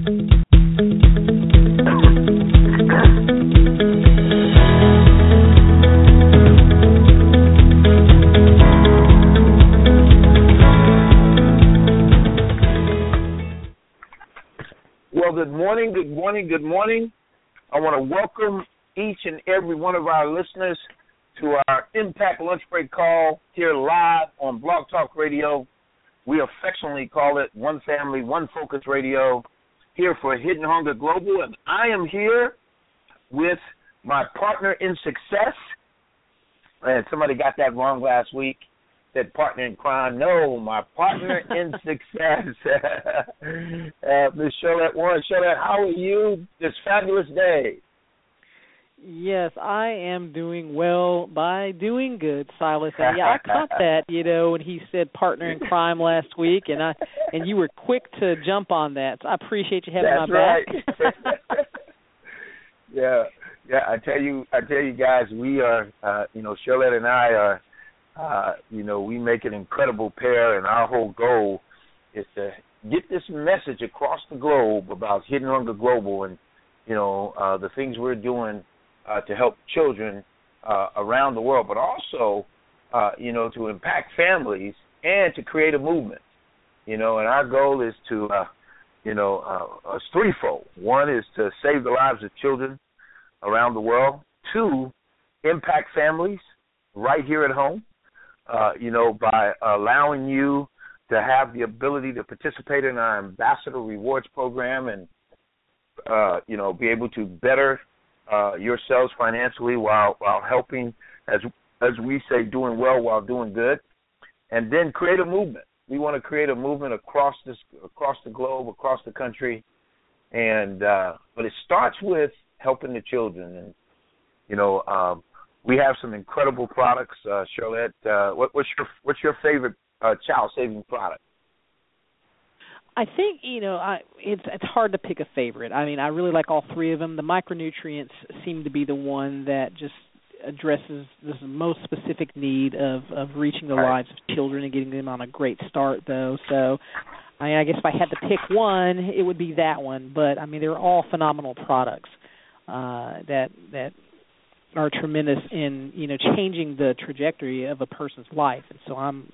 Well, good morning, good morning, good morning. I want to welcome each and every one of our listeners to our Impact Lunch Break call here live on Blog Talk Radio. We affectionately call it One Family, One Focus Radio, here for Hidden Hunger Global. And I am here with my partner in success. And somebody got that wrong last week. Said partner in crime. No, my partner in success. Ms. Charlotte Warren. Charlotte, how are you this fabulous day? Yes, I am doing well by doing good, Silas. And yeah, I caught that, when he said partner in crime last week, and you were quick to jump on that. So I appreciate you having That's my right. back. Yeah. I tell you guys, we are, Charlotte and I are. We make an incredible pair, and our whole goal is to get this message across the globe about Hidden Hunger Global and, the things we're doing to help children around the world, but also, to impact families and to create a movement, and our goal is to, it's threefold. One is to save the lives of children around the world. Two, impact families right here at home. By allowing you to have the ability to participate in our Ambassador Rewards program and, be able to better yourselves financially while helping, as we say, doing well while doing good, and then create a movement. We want to create a movement across the globe, across the country, and but it starts with helping the children, and we have some incredible products, Charlotte. What's your favorite child-saving product? I think it's hard to pick a favorite. I mean, I really like all three of them. The micronutrients seem to be the one that just addresses the most specific need of reaching the lives of children and getting them on a great start, though. So, I guess if I had to pick one, it would be that one. But I mean, they're all phenomenal products that are tremendous in changing the trajectory of a person's life, and so I'm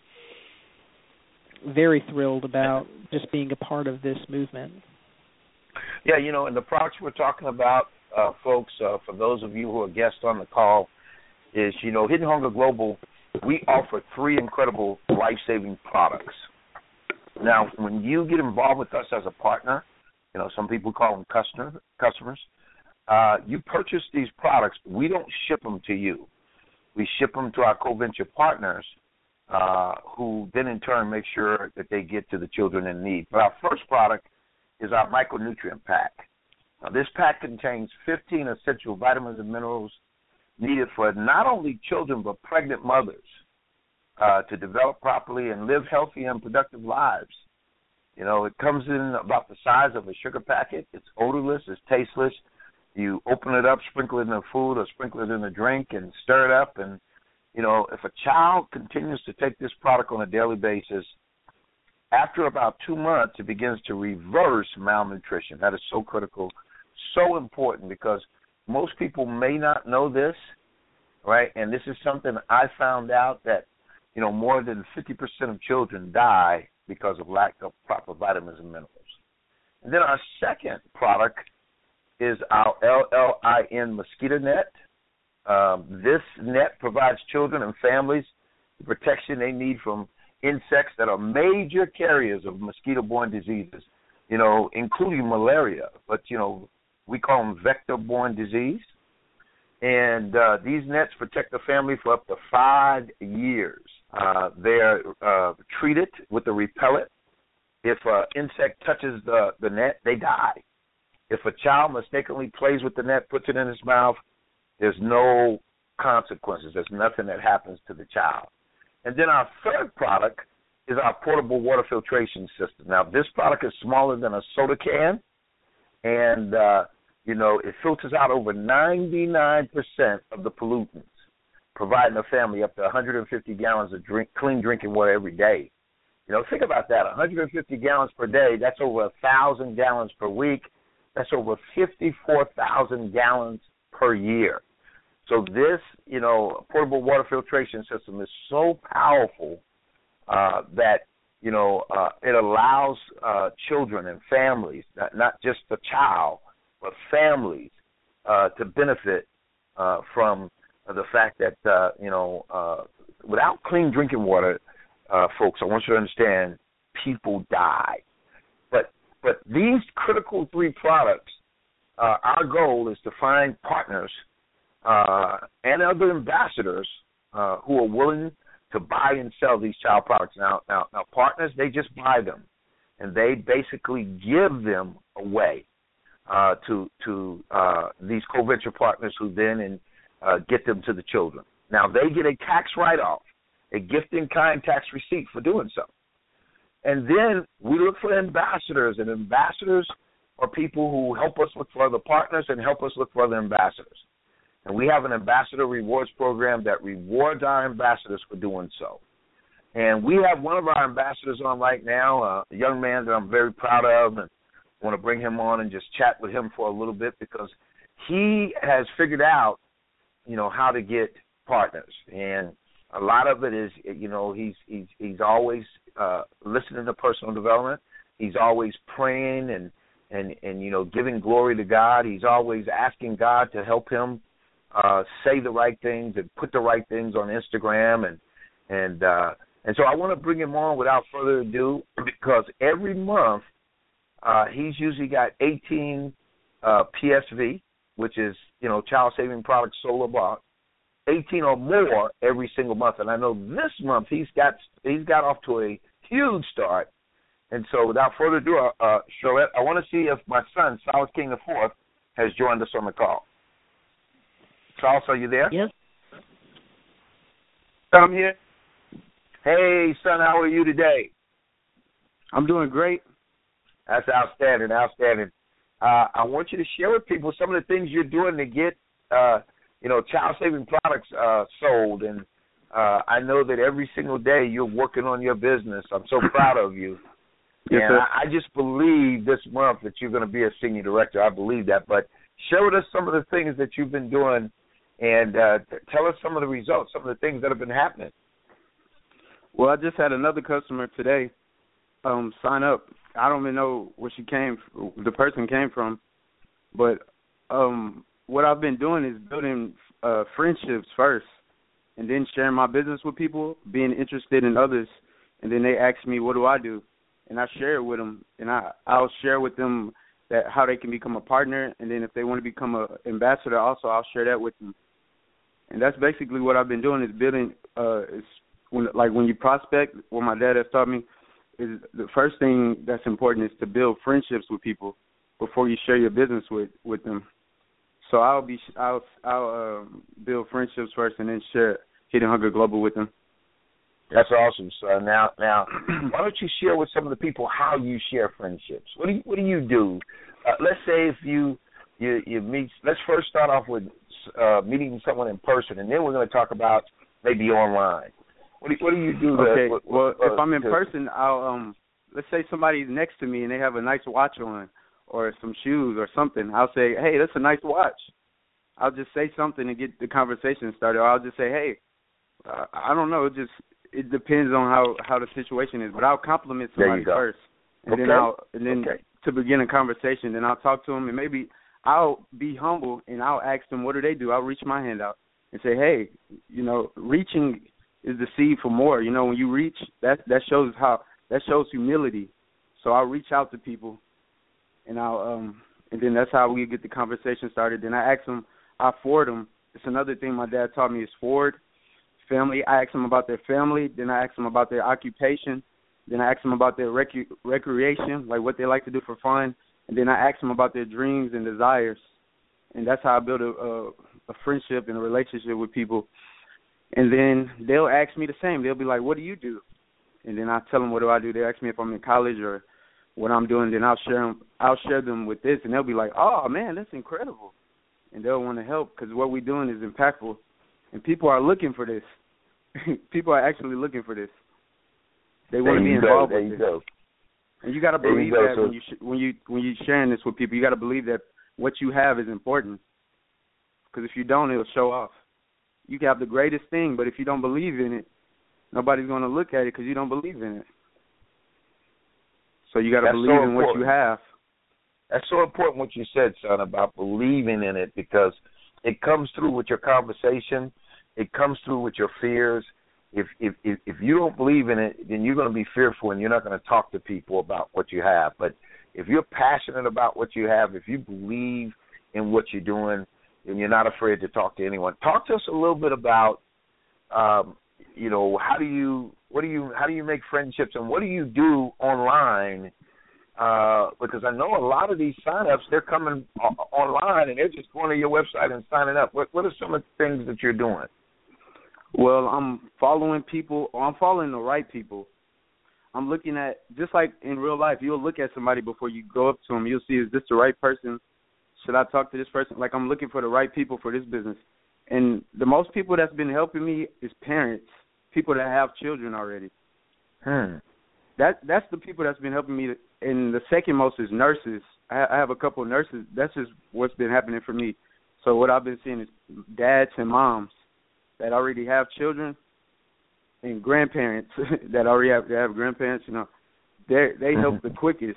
very thrilled about just being a part of this movement. Yeah, and the products we're talking about, folks, for those of you who are guests on the call, is Hidden Hunger Global. We offer three incredible life-saving products. Now, when you get involved with us as a partner, some people call them customers. You purchase these products, we don't ship them to you. We ship them to our co-venture partners who then in turn make sure that they get to the children in need. But our first product is our micronutrient pack. Now, this pack contains 15 essential vitamins and minerals needed for not only children but pregnant mothers to develop properly and live healthy and productive lives. It comes in about the size of a sugar packet. It's odorless, it's tasteless. You open it up, sprinkle it in the food or sprinkle it in the drink and stir it up. And, if a child continues to take this product on a daily basis, after about 2 months, it begins to reverse malnutrition. That is so critical, so important, because most people may not know this, right? And this is something I found out that, more than 50% of children die because of lack of proper vitamins and minerals. And then our second product is our LLIN mosquito net. This net provides children and families the protection they need from insects that are major carriers of mosquito-borne diseases, including malaria. But, we call them vector-borne disease. And these nets protect the family for up to 5 years. They're treated with a repellent. If an insect touches the net, they die. If a child mistakenly plays with the net, puts it in his mouth, there's no consequences. There's nothing that happens to the child. And then our third product is our portable water filtration system. Now, this product is smaller than a soda can, and, it filters out over 99% of the pollutants, providing the family up to 150 gallons of clean drinking water every day. Think about that. 150 gallons per day. That's over 1,000 gallons per week. That's over 54,000 gallons per year. So this, portable water filtration system is so powerful that, it allows children and families, not just the child, but families to benefit from the fact that, without clean drinking water, folks, I want you to understand, people die. But these critical 3 products, our goal is to find partners and other ambassadors who are willing to buy and sell these child products. Now, partners, they just buy them, and they basically give them away to these co-venture partners who then get them to the children. Now, they get a tax write-off, a gift-in-kind tax receipt for doing so. And then we look for ambassadors, and ambassadors are people who help us look for other partners and help us look for other ambassadors. And we have an ambassador rewards program that rewards our ambassadors for doing so. And we have one of our ambassadors on right now, a young man that I'm very proud of, and I want to bring him on and just chat with him for a little bit because he has figured out, how to get partners. And a lot of it is, he's always listening to personal development. He's always praying and giving glory to God. He's always asking God to help him say the right things and put the right things on Instagram. And so I want to bring him on without further ado because every month he's usually got 18 PSV, which is, Child Saving Products Solar Bar, 18 or more every single month. And I know this month he's got off to a huge start. And so without further ado, Charlotte, I want to see if my son, Silas King IV, has joined us on the call. Silas, are you there? Yes. I'm here. Hey, son, how are you today? I'm doing great. That's outstanding. I want you to share with people some of the things you're doing to get, child-saving products sold. And I know that every single day you're working on your business. I'm so proud of you. Yes, and sir. I just believe this month that you're going to be a senior director. I believe that. But share with us some of the things that you've been doing and tell us some of the results, some of the things that have been happening. Well, I just had another customer today sign up. I don't even know where the person came from, but what I've been doing is building friendships first and then sharing my business with people, being interested in others, and then they ask me, what do I do? And I share it with them, and I'll share with them that how they can become a partner, and then if they want to become an ambassador also, I'll share that with them. And that's basically what I've been doing is building when you prospect, what my dad has taught me, is the first thing that's important is to build friendships with people before you share your business with them. So I'll build friendships first and then share Hidden Hunger Global with them. That's awesome. So now, why don't you share with some of the people how you share friendships? What do you do? Let's say if you meet. Let's first start off with meeting someone in person, and then we're going to talk about maybe online. What do you do? Okay. If I'm in person, I'll let's say somebody's next to me and they have a nice watch on or some shoes or something. I'll say, hey, that's a nice watch. I'll just say something and get the conversation started. Or I'll just say, hey, I don't know. It depends on how the situation is. But I'll compliment somebody first, and then to begin a conversation. Then I'll talk to them, and maybe I'll be humble and I'll ask them what do they do. I'll reach my hand out and say, hey, reaching is the seed for more. When you reach, that shows humility. So I'll reach out to people, and and then that's how we get the conversation started. Then I ask them, I forward them. It's another thing my dad taught me is forward family. I ask them about their family. Then I ask them about their occupation. Then I ask them about their recreation, like what they like to do for fun. And then I ask them about their dreams and desires. And that's how I build a friendship and a relationship with people. And then they'll ask me the same. They'll be like, what do you do? And then I tell them what do I do. They ask me if I'm in college or what I'm doing. Then I'll share them with this, and they'll be like, oh, man, that's incredible. And they'll want to help because what we're doing is impactful. And people are looking for this. People are actually looking for this. They want to be involved with it. There you go. And you got to believe that when you sharing this with people, you got to believe that what you have is important. Because if you don't, it'll show off. You can have the greatest thing, but if you don't believe in it, nobody's going to look at it because you don't believe in it. So you got to believe in what you have. That's so important what you said, son, about believing in it, because it comes through with your conversation. It comes through with your fears. If you don't believe in it, then you're going to be fearful and you're not going to talk to people about what you have. But if you're passionate about what you have, if you believe in what you're doing, then you're not afraid to talk to anyone. Talk to us a little bit about, how do you make friendships, and what do you do online? Because I know a lot of these sign-ups, they're coming online and they're just going to your website and signing up. What are some of the things that you're doing? Well, I'm following people. I'm following the right people. I'm looking at, just like in real life, you'll look at somebody before you go up to them. You'll see, is this the right person? Should I talk to this person? Like, I'm looking for the right people for this business. And the most people that's been helping me is parents, people that have children already. That's the people that's been helping me. And the second most is nurses. I have a couple of nurses. That's just what's been happening for me. So what I've been seeing is dads and moms that already have children and grandparents that already have grandparents. They help the quickest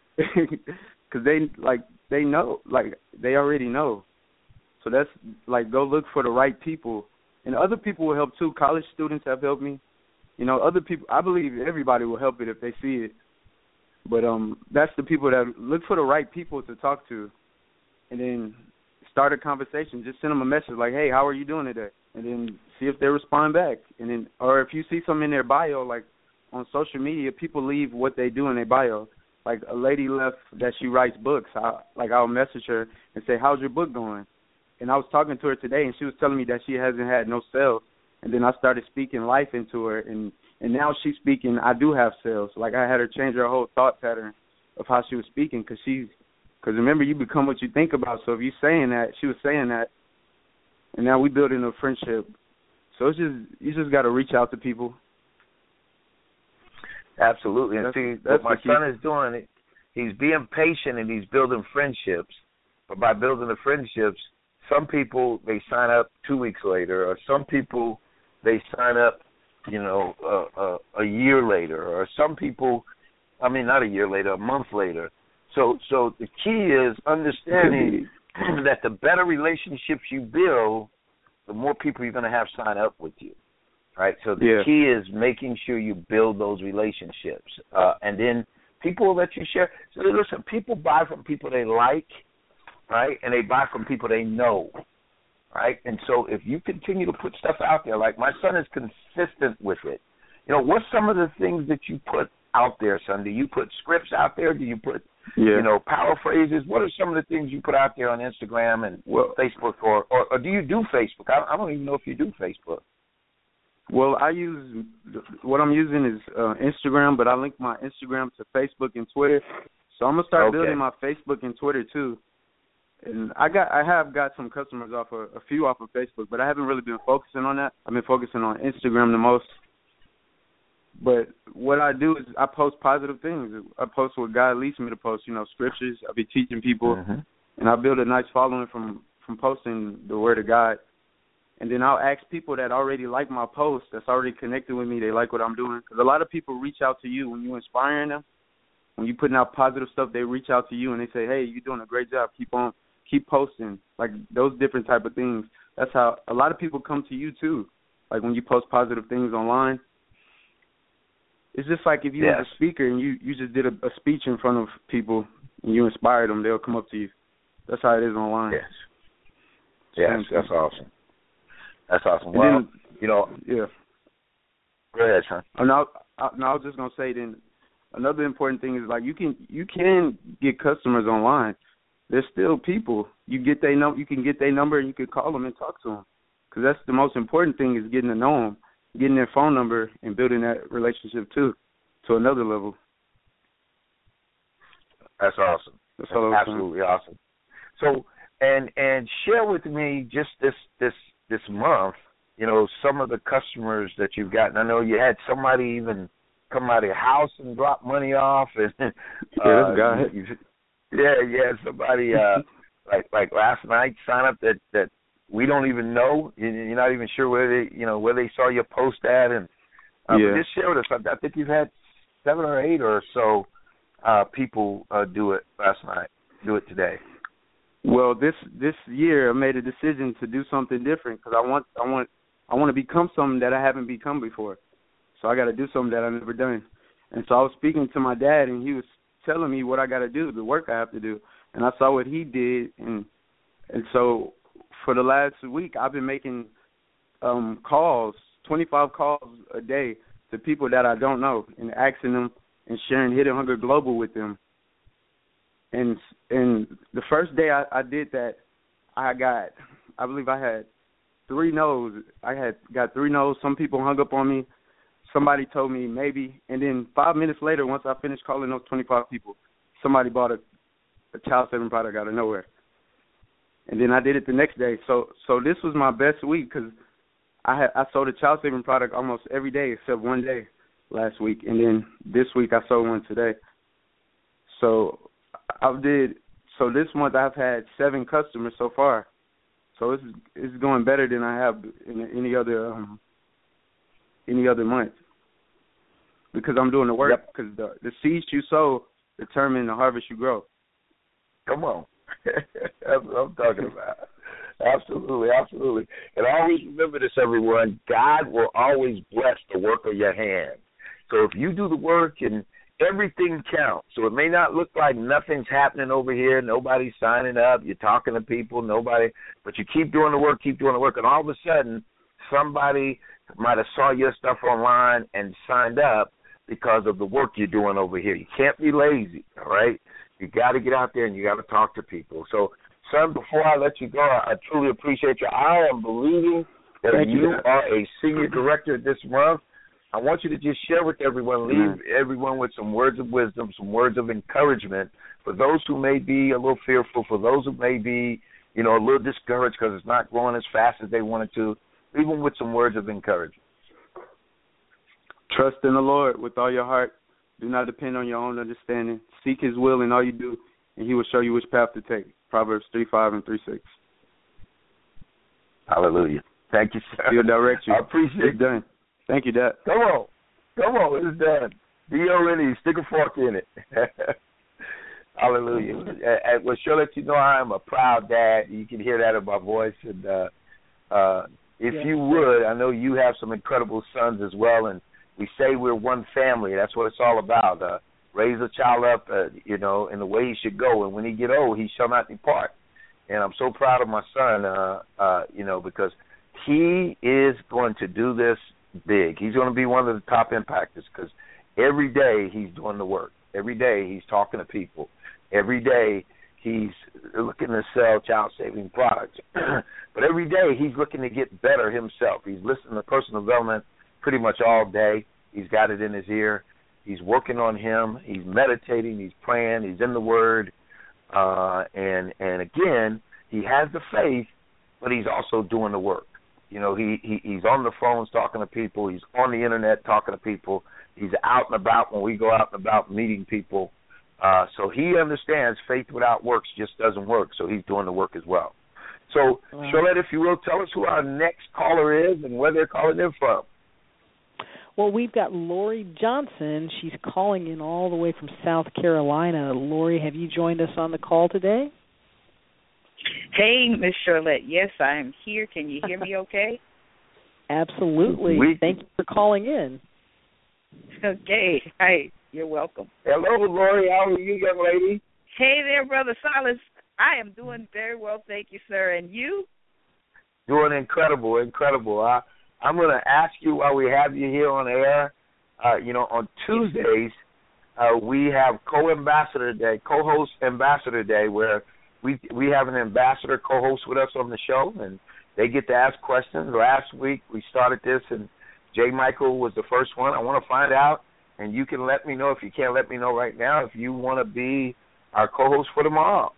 because they know, they already know. So that's go look for the right people, and other people will help too. College students have helped me. Other people. I believe everybody will help it if they see it. But that's the people that look for the right people to talk to, and then start a conversation. Just send them a message like, "Hey, how are you doing today?" And then see if they respond back. And then, or if you see something in their bio, like on social media, people leave what they do in their bio. Like a lady left that she writes books. I'll message her and say, "How's your book going?" And I was talking to her today, and she was telling me that she hasn't had no sales. And then I started speaking life into her, and now she's speaking, I do have sales. Like, I had her change her whole thought pattern of how she was speaking, because remember, you become what you think about. So if you're saying that, she was saying that, and now we building a friendship. So you just got to reach out to people. Absolutely. And see, what my son is doing, he's being patient and he's building friendships. But by building the friendships, some people, they sign up 2 weeks later, or some people, they sign up, a year later, or some people, not a year later, a month later. So the key is understanding that the better relationships you build, the more people you're going to have sign up with you, right? So the key is making sure you build those relationships. And then people that you share. So listen, people buy from people they like, right? And they buy from people they know, right? And so if you continue to put stuff out there, like my son is consistent with it. What's some of the things that you put out there, son? Do you put scripts out there? Do you put, power phrases? What are some of the things you put out there on Instagram and Facebook, or do you do Facebook? I don't even know if you do Facebook. Well, what I'm using is Instagram, but I link my Instagram to Facebook and Twitter. So I'm gonna start building my Facebook and Twitter too. And I have got some customers a few off of Facebook, but I haven't really been focusing on that. I've been focusing on Instagram the most. But what I do is I post positive things. I post what God leads me to post, scriptures. I'll be teaching people, and I build a nice following from posting the Word of God. And then I'll ask people that already like my post, that's already connected with me, they like what I'm doing. Because a lot of people reach out to you when you're inspiring them. When you're putting out positive stuff, they reach out to you and they say, "Hey, you're doing a great job. Keep posting." Like those different type of things. That's how a lot of people come to you too. Like when you post positive things online. It's just like if you was a speaker and you just did a speech in front of people and you inspired them, they'll come up to you. That's how it is online. Yes, that's awesome. That's awesome. Well, Go ahead, son. I was just gonna say then another important thing is like you can get customers online. There's still people. You can get their number and you can call them and talk to them. Because that's the most important thing is getting to know them, getting their phone number and building that relationship too to another level. That's awesome. That's absolutely awesome. So and share with me just this month, some of the customers that you've gotten. I know you had somebody even come out of your house and drop money off, and that's God. Somebody like last night sign up that we don't even know. You're not even sure where they saw your post at, and just share with us. I think you've had 7 or 8 or so people do it last night. Do it today. Well, this year I made a decision to do something different because I want to become something that I haven't become before. So I got to do something that I've never done. And so I was speaking to my dad, and he was telling me what I got to do, the work I have to do. And I saw what he did, and so for the last week I've been making calls, 25 calls a day to people that I don't know, and asking them and sharing Hidden Hunger Global with them. And the first day I did that, I believe I had 3 no's. I got 3 no's. Some people hung up on me. Somebody told me maybe. And then 5 minutes later, once I finished calling those 25 people, somebody bought a child-saving product out of nowhere. And then I did it the next day. So this was my best week because I sold a child-saving product almost every day except one day last week. And then this week I sold one today. So this month I've had 7 customers so far. So it's going better than I have in any other month because I'm doing the work. Because the seeds you sow determine the harvest you grow. Come on, that's what I'm talking about. Absolutely. And always remember this, everyone. God will always bless the work of your hand. So if you do the work, and everything counts. So it may not look like nothing's happening over here, nobody's signing up, you're talking to people, but you keep doing the work, and all of a sudden somebody might have saw your stuff online and signed up because of the work you're doing over here. You can't be lazy, all right? You got to get out there and you got to talk to people. So, son, before I let you go, I truly appreciate you. I am believing that you are a senior director this month. I want you to just share with everyone, leave everyone with some words of wisdom, some words of encouragement for those who may be a little fearful, for those who may be, a little discouraged because it's not growing as fast as they wanted to. Leave them with some words of encouragement. Trust in the Lord with all your heart. Do not depend on your own understanding. Seek His will in all you do, and He will show you which path to take. Proverbs 3:5 and 3:6. Hallelujah. Thank you, sir. He'll direct you. I appreciate it. It's done. Thank you, Dad. Come on. It's done. D-O-N-E. Stick a fork in it. Hallelujah. Well, she'll let you know I am a proud dad. You can hear that in my voice. And if you would, I know you have some incredible sons as well, and we say we're one family. That's what it's all about. Raise a child up, in the way he should go, and when he get old, he shall not depart. And I'm so proud of my son, because he is going to do this big. He's going to be one of the top impactors because every day he's doing the work. Every day he's talking to people. Every day he's looking to sell child-saving products. But every day he's looking to get better himself. He's listening to personal development pretty much all day. He's got it in his ear. He's working on him. He's meditating. He's praying. He's in the Word. And again, he has the faith, but he's also doing the work. He's on the phones talking to people. He's on the Internet talking to people. He's out and about when we go out and about meeting people. So he understands faith without works just doesn't work. So he's doing the work as well. So, Charlotte, if you will, tell us who our next caller is and where they're calling in from. Well, we've got Lori Johnson. She's calling in all the way from South Carolina. Lori, have you joined us on the call today? Hey, Miss Charlotte. Yes, I am here. Can you hear me okay? Absolutely. Thank you for calling in. Okay. Hi. You're welcome. Hello, Lori. How are you, young lady? Hey there, Brother Silas. I am doing very well, thank you, sir. And you? Doing incredible. I'm going to ask you while we have you here on air, on Tuesdays, we have co-host ambassador day, where we have an ambassador co-host with us on the show, and they get to ask questions. Last week we started this, and J. Michael was the first one. I want to find out, and you can let me know if you can't let me know right now, if you want to be our co-host for tomorrow.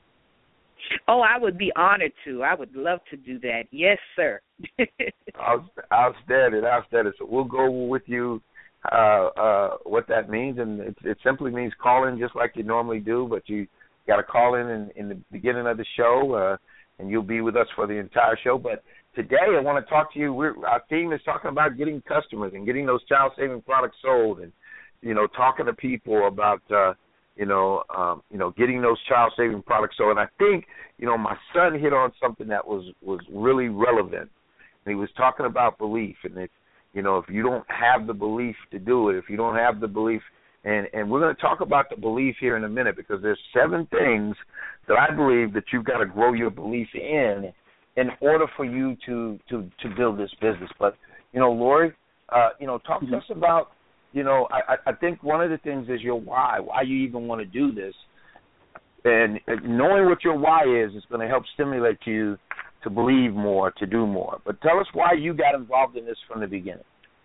Oh, I would be honored to. I would love to do that. Yes, sir. Outstanding. So we'll go with you what that means, and it simply means call in just like you normally do, but you got to call in the beginning of the show, and you'll be with us for the entire show. But today I want to talk to you. Our theme is talking about getting customers and getting those child-saving products sold, and talking to people about getting those child-saving products sold. And I think my son hit on something that was really relevant. And he was talking about belief, and if you don't have the belief to do it, if you don't have the belief, and we're going to talk about the belief here in a minute, because there's 7 things that I believe that you've got to grow your belief in order for you to build this business. But Lori, talk to us about. I think one of the things is your why you even want to do this. And knowing what your why is going to help stimulate you to believe more, to do more. But tell us why you got involved in this from the beginning.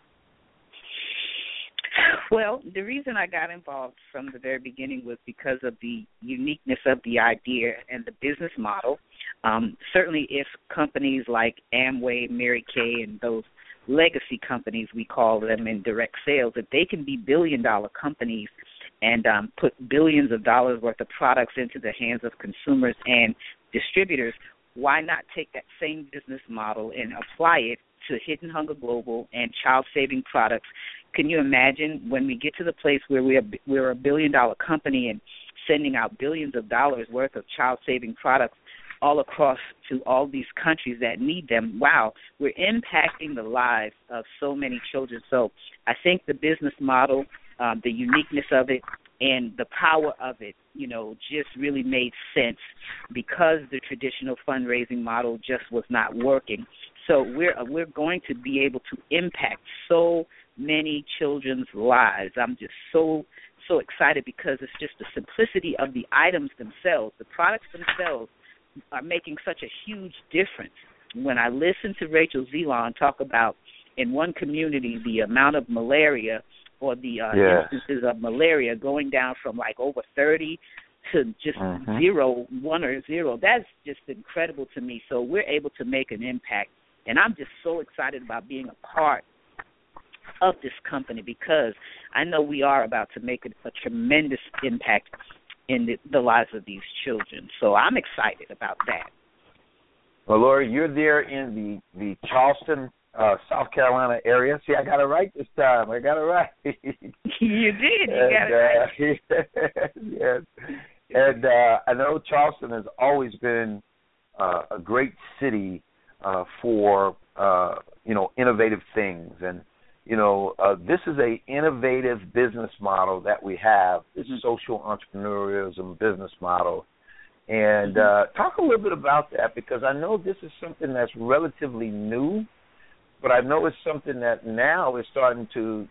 Well, the reason I got involved from the very beginning was because of the uniqueness of the idea and the business model. Certainly if companies like Amway, Mary Kay, and those legacy companies, we call them in direct sales, if they can be billion-dollar companies and put billions of dollars worth of products into the hands of consumers and distributors, why not take that same business model and apply it to Hidden Hunger Global and child-saving products? Can you imagine when we get to the place where we're a billion-dollar company and sending out billions of dollars worth of child-saving products all across to all these countries that need them? Wow, we're impacting the lives of so many children. So I think the business model, the uniqueness of it, and the power of it, just really made sense because the traditional fundraising model just was not working. So we're going to be able to impact so many children's lives. I'm just so excited because it's just the simplicity of the items themselves, the products themselves are making such a huge difference. When I listen to Rachel Zelon talk about in one community the amount of malaria or the instances of malaria going down from like over 30 to just 0, 1 or 0, that's just incredible to me. So we're able to make an impact, and I'm just so excited about being a part of this company because I know we are about to make a tremendous impact in the lives of these children. So I'm excited about that. Well, Lori, you're there in the Charleston, South Carolina area. See, I got it right this time. I got it right. You did. You got it right. Yes. And I know Charleston has always been a great city for, innovative things. And, this is an innovative business model that we have, this social entrepreneurialism business model. And talk a little bit about that, because I know this is something that's relatively new, but I know it's something that now is starting to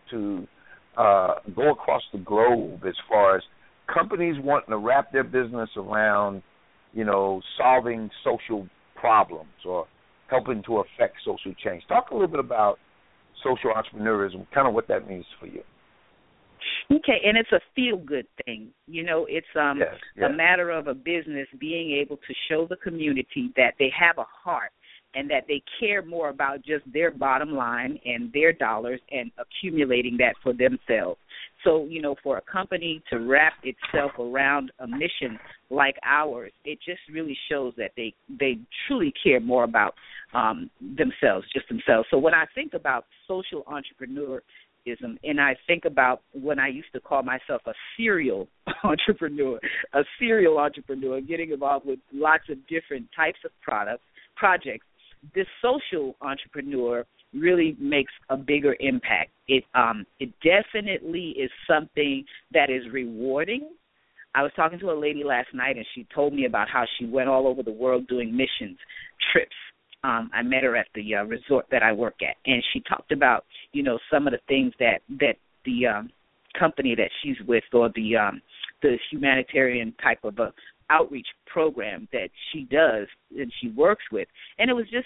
go across the globe as far as companies wanting to wrap their business around, solving social problems or helping to affect social change. Talk a little bit about social entrepreneurism, kind of what that means for you. Okay, and it's a feel-good thing. It's a matter of a business being able to show the community that they have a heart and that they care more about just their bottom line and their dollars and accumulating that for themselves. So, for a company to wrap itself around a mission like ours, it just really shows that they truly care more about themselves, just themselves. So when I think about social entrepreneurism, and I think about when I used to call myself a serial entrepreneur, getting involved with lots of different types of projects, this social entrepreneur really makes a bigger impact. It definitely is something that is rewarding. I was talking to a lady last night, and she told me about how she went all over the world doing missions trips. I met her at the resort that I work at, and she talked about, some of the things that the company that she's with, or the humanitarian type of outreach program that she does and she works with. And it was just,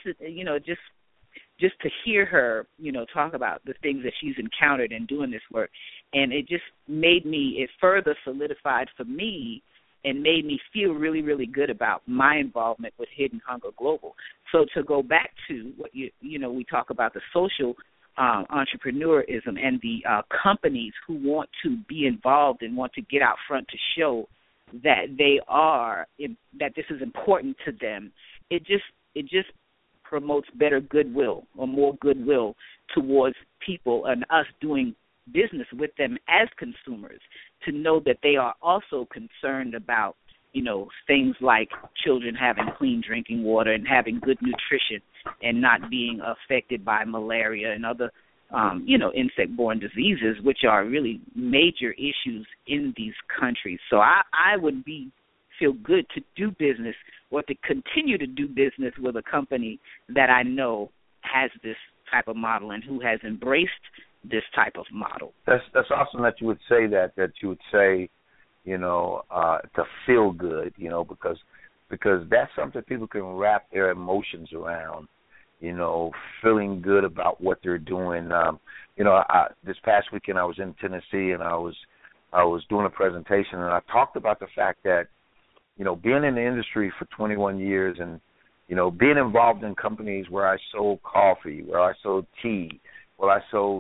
just to hear her, talk about the things that she's encountered in doing this work. And it just it further solidified for me and made me feel really, really good about my involvement with Hidden Hunger Global. So to go back to what we talk about, the social entrepreneurism and the companies who want to be involved and want to get out front to show that that this is important to them, it just promotes better goodwill or more goodwill towards people and us doing business with them as consumers, to know that they are also concerned about, things like children having clean drinking water and having good nutrition and not being affected by malaria and other, insect-borne diseases, which are really major issues in these countries. So I would feel good to do business or to continue to do business with a company that I know has this type of model and who has embraced this type of model. That's awesome that you would say that you would say, to feel good, because that's something people can wrap their emotions around, feeling good about what they're doing. This past weekend I was in Tennessee and I was doing a presentation, and I talked about the fact that, being in the industry for 21 years and, being involved in companies where I sold coffee, where I sold tea, where I sold,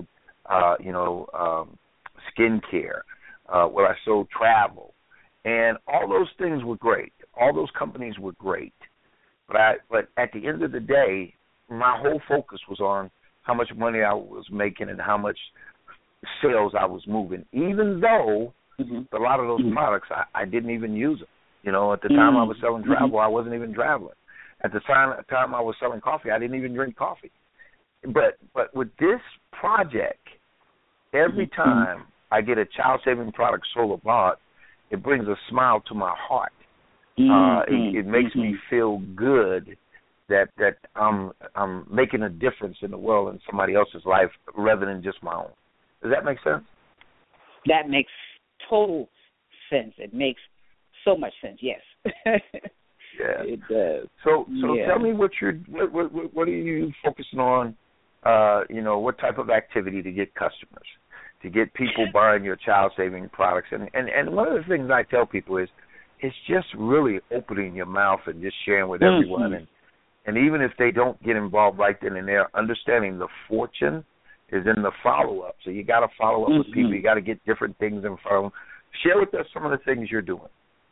skincare, where I sold travel. And all those things were great. All those companies were great. But at the end of the day, my whole focus was on how much money I was making and how much sales I was moving, even though a lot of those products I didn't even use them. At the time I was selling travel, I wasn't even traveling. At the time I was selling coffee, I didn't even drink coffee. But with this project, every time I get a child-saving product sold or bought, it brings a smile to my heart. It makes me feel good that I'm making a difference in the world in somebody else's life rather than just my own. Does that make sense? That makes total sense. It makes so much sense. Yes. Yeah, it does. So tell me what are you focusing on? What type of activity to get customers, to get people buying your child-saving products? And one of the things I tell people is, it's just really opening your mouth and just sharing with everyone. And even if they don't get involved right then and there, understanding the fortune is in the follow-up. So you got to follow up with people. You got to get different things in front of them. Share with us some of the things you're doing.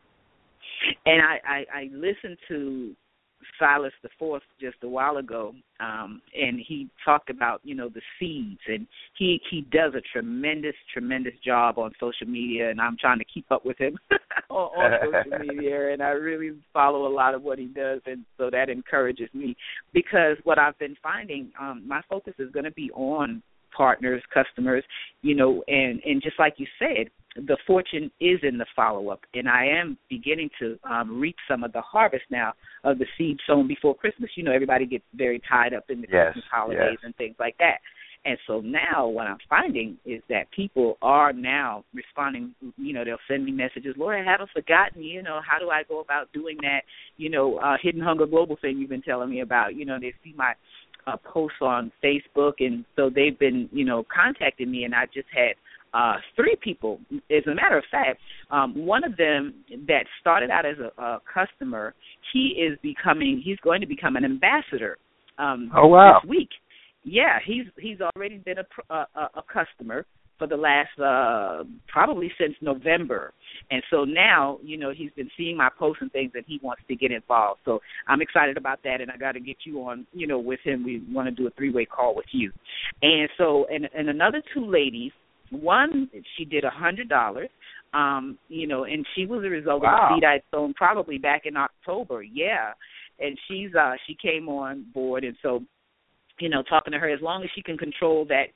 And I listened to Silas IV just a while ago, and he talked about, the seeds, and he does a tremendous job on social media, and I'm trying to keep up with him on social media, and I really follow a lot of what he does, and so that encourages me, because what I've been finding, my focus is going to be on partners, customers, and just like you said, the fortune is in the follow-up, and I am beginning to reap some of the harvest now of the seed sown before Christmas. Everybody gets very tied up in the Christmas holidays and things like that. And so now what I'm finding is that people are now responding. They'll send me messages, Lori, I haven't forgotten, how do I go about doing that, Hidden Hunger Global thing you've been telling me about. They see my posts on Facebook, and so they've been, contacting me, and I just had 3 people. As a matter of fact, one of them that started out as a customer, he's going to become an ambassador this week. Yeah, he's already been a customer for the last probably since November. And so now, he's been seeing my posts and things, and he wants to get involved. So I'm excited about that, and I got to get you on, with him. We want to do a 3-way call with you. And so, and another 2 ladies, one, she did $100, and she was a result of the seed I'd sown probably back in October. Yeah, and she came on board, and so, talking to her, as long as she can control that,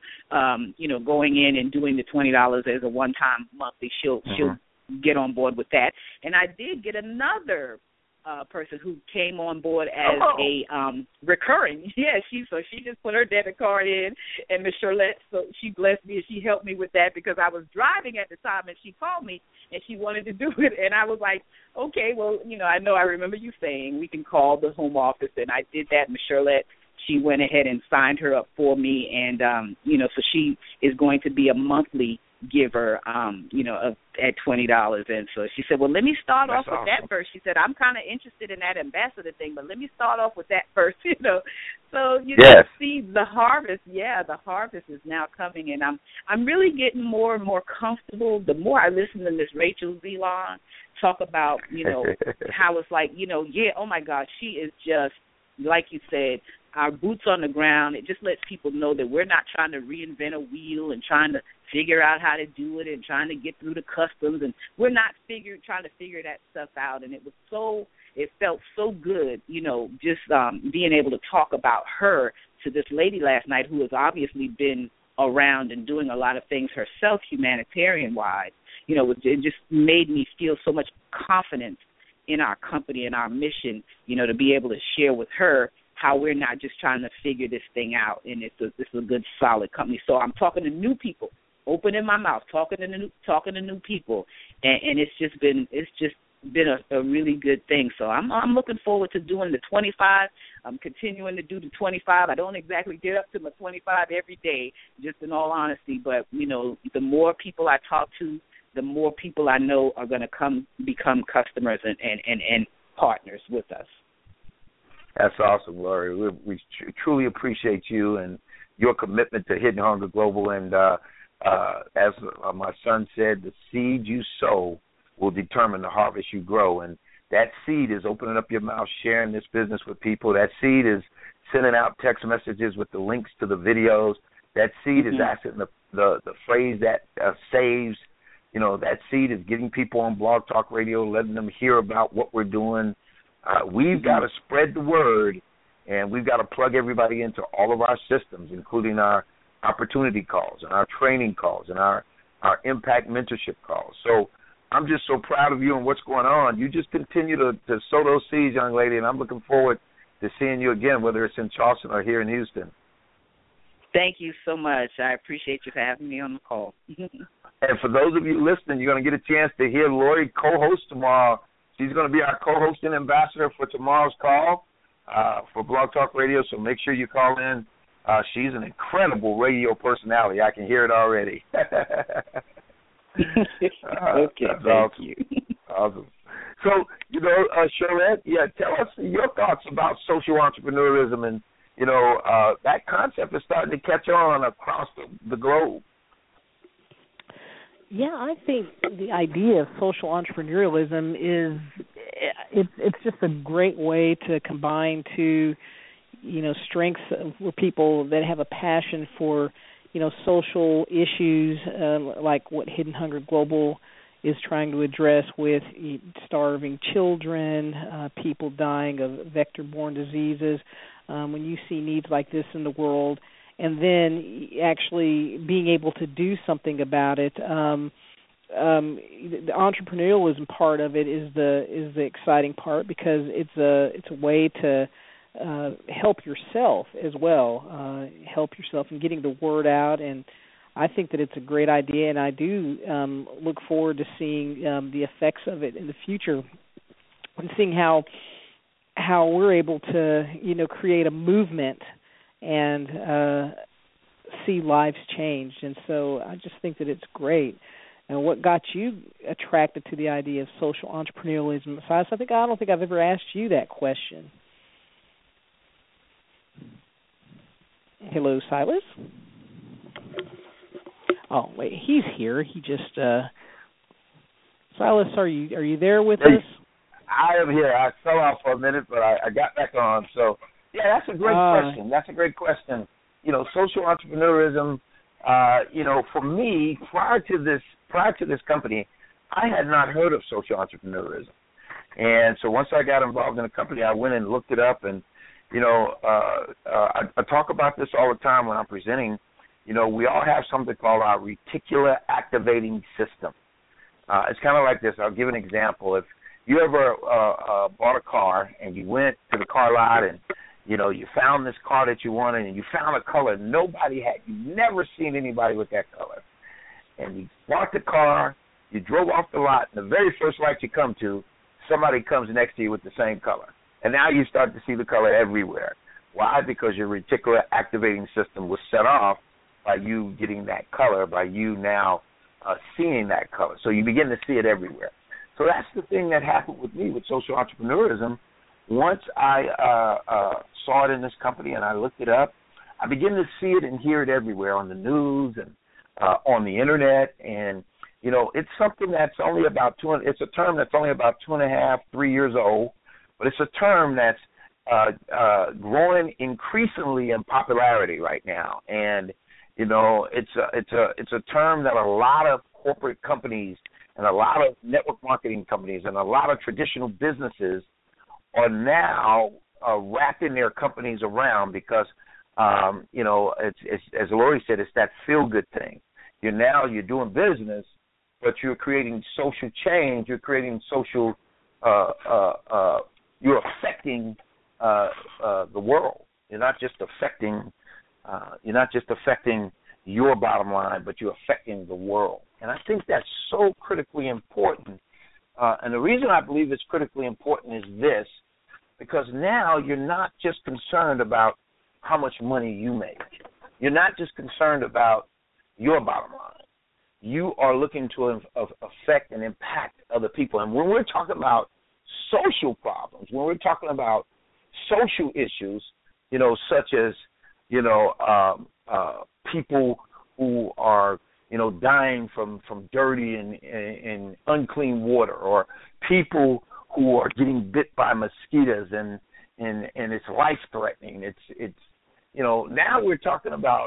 going in and doing the $20 as a one-time monthly, she'll get on board with that. And I did get another person who came on board as a recurring. Yeah, she just put her debit card in, and Ms. Charlotte, so she blessed me and she helped me with that, because I was driving at the time, and she called me and she wanted to do it, and I was like, okay, well, I remember you saying we can call the home office, and I did that. Ms. Charlotte, she went ahead and signed her up for me, and so she is going to be a monthly giver, at $20. And so she said, well, let me start off with that first. She said, I'm kind of interested in that ambassador thing, but let me start off with that first, So see the harvest. Yeah, the harvest is now coming, and I'm really getting more and more comfortable. The more I listen to Miss Rachel Zelon talk about, how it's like, oh my God, she is just, like you said, our boots on the ground. It just lets people know that we're not trying to reinvent a wheel and trying to figure out how to do it and trying to get through the customs, and we're not trying to figure that stuff out. And it felt so good, just being able to talk about her to this lady last night who has obviously been around and doing a lot of things herself humanitarian-wise. It just made me feel so much confidence in our company and our mission, to be able to share with her how we're not just trying to figure this thing out, and it's a good, solid company. So I'm talking to new people, opening my mouth, talking to new people, and it's just been a really good thing. So I'm looking forward to doing the 25. I'm continuing to do the 25. I don't exactly get up to my 25 every day, just in all honesty, but the more people I talk to, the more people I know are going to become customers and partners with us. That's awesome, Lori. We truly appreciate you and your commitment to Hidden Hunger Global. And as my son said, the seed you sow will determine the harvest you grow. And that seed is opening up your mouth, sharing this business with people. That seed is sending out text messages with the links to the videos. That seed is asking the phrase that saves. That seed is getting people on Blog Talk Radio, letting them hear about what we're doing. We've got to spread the word, and we've got to plug everybody into all of our systems, including our opportunity calls and our training calls and our impact mentorship calls. So I'm just so proud of you and what's going on. You just continue to sow those seeds, young lady, and I'm looking forward to seeing you again, whether it's in Charleston or here in Houston. Thank you so much. I appreciate you for having me on the call. And for those of you listening, you're going to get a chance to hear Lori co-host tomorrow. She's going to be our co-host and ambassador for tomorrow's call for Blog Talk Radio, so make sure you call in. She's an incredible radio personality. I can hear it already. Okay, thank you. Awesome. So, Charlotte, tell us your thoughts about social entrepreneurism, and, that concept is starting to catch on across the globe. Yeah, I think the idea of social entrepreneurialism it's just a great way to combine two, strengths for people that have a passion for, social issues like what Hidden Hunger Global is trying to address with starving children, people dying of vector-borne diseases. When you see needs like this in the world, and then actually being able to do something about it. The entrepreneurialism part of it is the exciting part, because it's a way to help yourself as well, help yourself in getting the word out. And I think that it's a great idea, and I do look forward to seeing the effects of it in the future and seeing how we're able to create a movement and see lives changed. And so I just think that it's great. And what got you attracted to the idea of social entrepreneurialism? Silas, I don't think I've ever asked you that question. Hello, Silas? Oh, wait, he's here. He just Silas, are you there with us? I am here. I fell off for a minute, but I got back on. So, yeah, that's a great question. That's a great question. Social entrepreneurism, for me, prior to this company, I had not heard of social entrepreneurism. And so once I got involved in the company, I went and looked it up. And, I talk about this all the time when I'm presenting. We all have something called our reticular activating system. It's kind of like this. I'll give an example. If you ever bought a car and you went to the car lot and, you found this car that you wanted and you found a color you've never seen anybody with that color. And you bought the car, you drove off the lot, and the very first light you come to, somebody comes next to you with the same color. And now you start to see the color everywhere. Why? Because your reticular activating system was set off by you getting that color, by you now seeing that color. So you begin to see it everywhere. So that's the thing that happened with me with social entrepreneurism. Once I saw it in this company and I looked it up, I began to see it and hear it everywhere on the news and on the internet. And, you know, it's something that's only about it's a term that's only about 2.5, 3 years old, but it's a term that's growing increasingly in popularity right now. And, you know, it's a term that a lot of corporate companies and a lot of network marketing companies and a lot of traditional businesses are now wrapping their companies around because, you know, it's as Lori said, it's that feel-good thing. You're doing business, but you're creating social change. You're creating social. You're affecting the world. You're not just affecting. You're not just affecting your bottom line, but you're affecting the world. And I think that's so critically important. And the reason I believe it's critically important is this, because now you're not just concerned about how much money you make. You're not just concerned about your bottom line. You are looking to affect and impact other people. And when we're talking about social problems, when we're talking about social issues, you know, such as, you know, people who are, you know, dying from dirty and unclean water, or people who are getting bit by mosquitoes and it's life threatening. It's you know, now we're talking about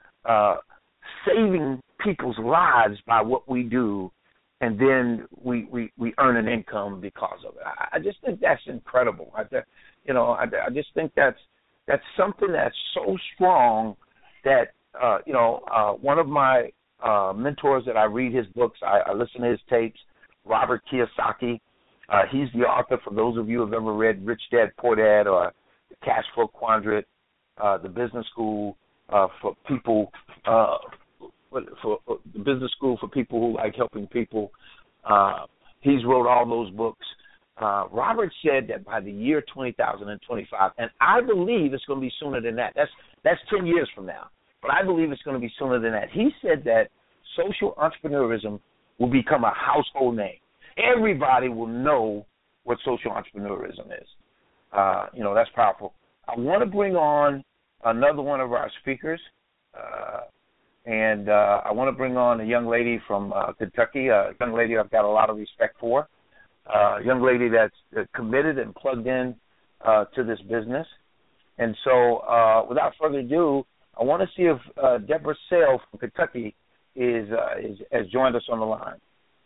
saving people's lives by what we do, and then we earn an income because of it. I just think that's incredible. I just think that's something that's so strong that you know, one of my mentors that I read his books, I listen to his tapes, Robert Kiyosaki. He's the author, for those of you who have ever read Rich Dad, Poor Dad, or The Cash Flow Quadrant, The Business School for people, for the Business School for people who like helping people. He's wrote all those books. Robert said that by the year 2025, and I believe it's going to be sooner than that. That's 10 years from now. But I believe it's going to be sooner than that. He said that social entrepreneurism will become a household name. Everybody will know what social entrepreneurism is. You know, that's powerful. I want to bring on another one of our speakers, and I want to bring on a young lady from Kentucky, a young lady I've got a lot of respect for, a young lady that's committed and plugged in to this business. And so without further ado, I want to see if Deborah Sale from Kentucky has joined us on the line.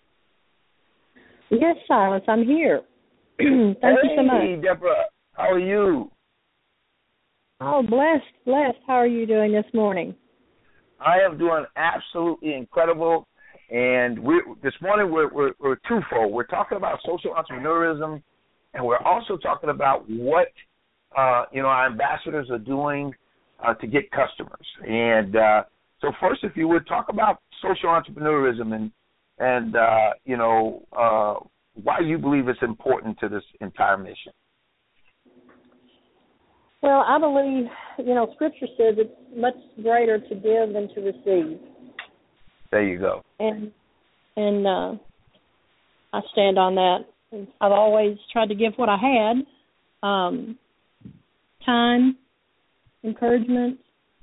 Yes, Silas, I'm here. Thank you so much. Hey, Deborah, how are you? Oh, blessed. How are you doing this morning? I am doing absolutely incredible. And this morning we're twofold. We're talking about social entrepreneurism, and we're also talking about what you know, our ambassadors are doing to get customers. And so first, if you would talk about social entrepreneurism and you know, why you believe it's important to this entire mission. Well, I believe, you know, Scripture says it's much greater to give than to receive. There you go. And I stand on that. I've always tried to give what I had, time, encouragement,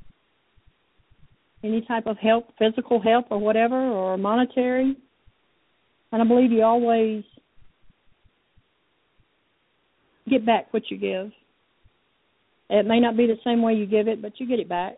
any type of help, physical help or whatever, or monetary. And I believe you always get back what you give. It may not be the same way you give it, but you get it back.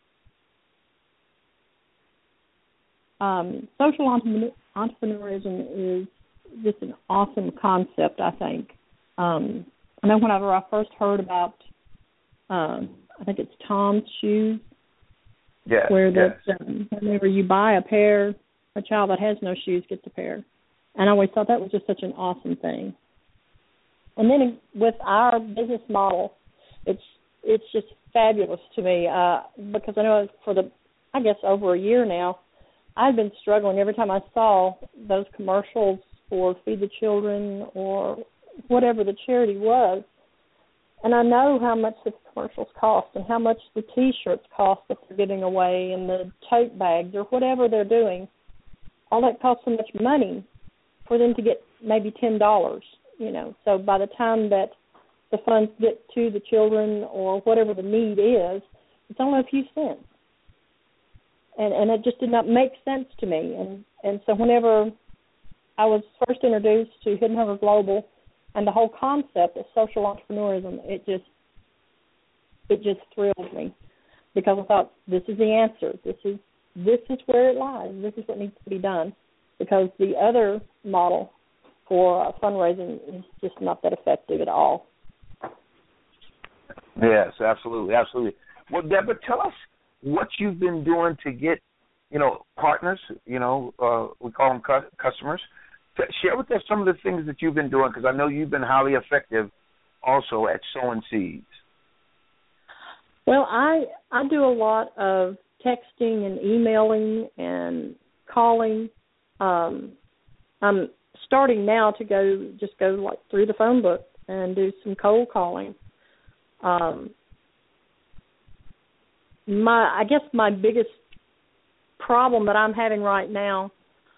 Social entrepreneurism is just an awesome concept, I think. I know whenever I first heard about, I think it's Tom's Shoes, where whenever you buy a pair, a child that has no shoes gets a pair. And I always thought that was just such an awesome thing. And then with our business model, it's just fabulous to me because I know for over a year now, I've been struggling every time I saw those commercials for Feed the Children or whatever the charity was. And I know how much the commercials cost and how much the T-shirts cost that they're giving away and the tote bags or whatever they're doing. all that costs so much money for them to get maybe $10, you know. So by the time that the funds get to the children or whatever the need is, it's only a few cents. And it just did not make sense to me. And so whenever I was first introduced to Hidden Hunger Global and the whole concept of social entrepreneurism, it just thrilled me, because I thought, this is the answer. This is where it lies. This is what needs to be done, because the other model for fundraising is just not that effective at all. Yes, absolutely, absolutely. Well, Deborah, tell us what you've been doing to get, you know, partners, you know, we call them customers. Share with us some of the things that you've been doing, because I know you've been highly effective also at sowing seeds. Well, I do a lot of texting and emailing and calling. I'm starting now to go like through the phone book and do some cold calling. I guess my biggest problem that I'm having right now,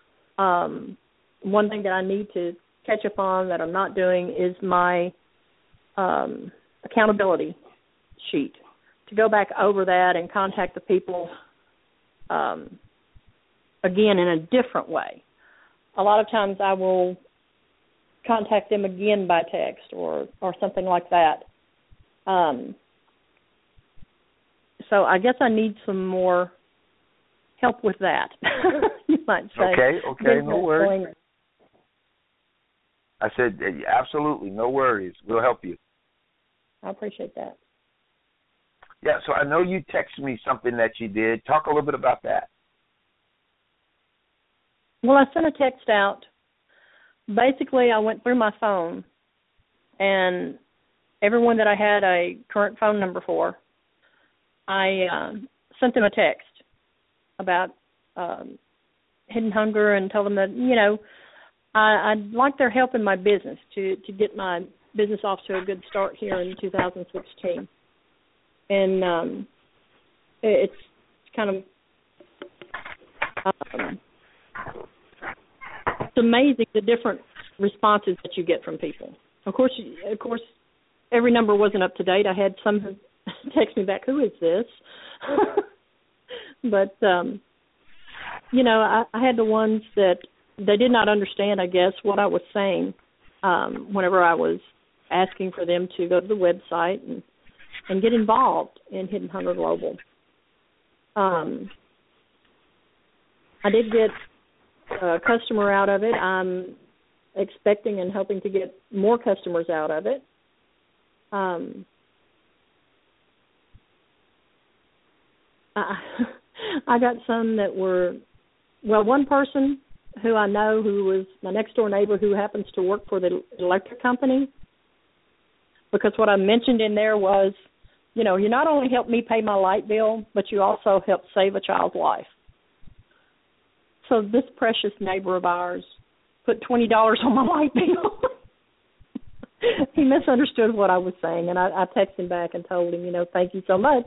one thing that I need to catch up on that I'm not doing is my accountability sheet, to go back over that and contact the people again in a different way. A lot of times I will contact them again by text or something like that. So I guess I need some more help with that, you might say. Okay, no worries. I said, absolutely, no worries. We'll help you. I appreciate that. Yeah, so I know you texted me something that you did. Talk a little bit about that. Well, I sent a text out. Basically, I went through my phone, and everyone that I had a current phone number for, I sent them a text about Hidden Hunger and told them that, you know, I'd like their help in my business to get my business off to a good start here in 2016. And it's kind of it's amazing the different responses that you get from people. Of course, every number wasn't up to date. I had some who text me back, "Who is this?" But you know, I had the ones that they did not understand, I guess, what I was saying whenever I was asking for them to go to the website and get involved in Hidden Hunger Global. I did get a customer out of it. I'm expecting and hoping to get more customers out of it. I got some that were, well, one person who I know who was my next-door neighbor who happens to work for the electric company, because what I mentioned in there was, you know, you not only helped me pay my light bill, but you also helped save a child's life. So this precious neighbor of ours put $20 on my light bill. He misunderstood what I was saying, and I texted him back and told him, you know, thank you so much,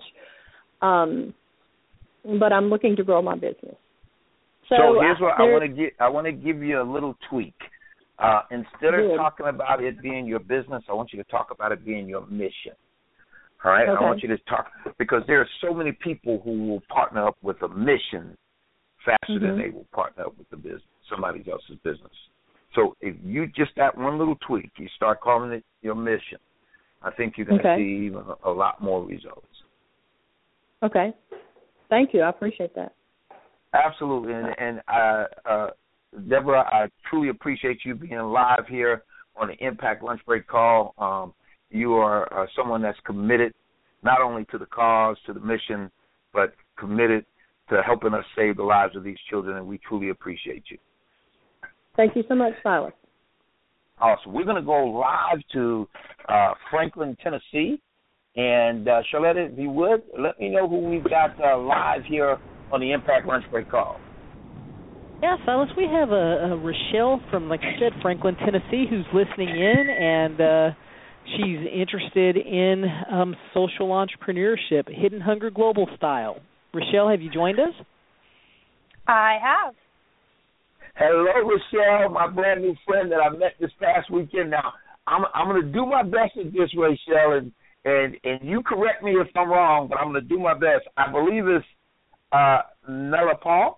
but I'm looking to grow my business. So here's what I want to get. I want to give you a little tweak. Instead of talking about it being your business, I want you to talk about it being your mission. All right? Okay. I want you to talk, because there are so many people who will partner up with a mission faster than they will partner up with the business, somebody else's business. So if you just that one little tweak, you start calling it your mission, I think you're going to see even a lot more results. Okay. Thank you. I appreciate that. Absolutely. And Deborah, I truly appreciate you being live here on the Impact Lunch Break Call. You are someone that's committed not only to the cause, to the mission, but committed to helping us save the lives of these children, and we truly appreciate you. Thank you so much, Silas. Awesome. We're going to go live to Franklin, Tennessee. And, Charlotte, if you would, let me know who we've got live here on the Impact Lunch Break Call. Yeah, Silas, we have a Rochelle from, like you said, Franklin, Tennessee, who's listening in, and she's interested in social entrepreneurship, Hidden Hunger Global style. Rochelle, have you joined us? I have. Hello, Rochelle, my brand new friend that I met this past weekend. Now, I'm going to do my best at this, Rochelle, and you correct me if I'm wrong, but I'm going to do my best. I believe it's Nella Paul.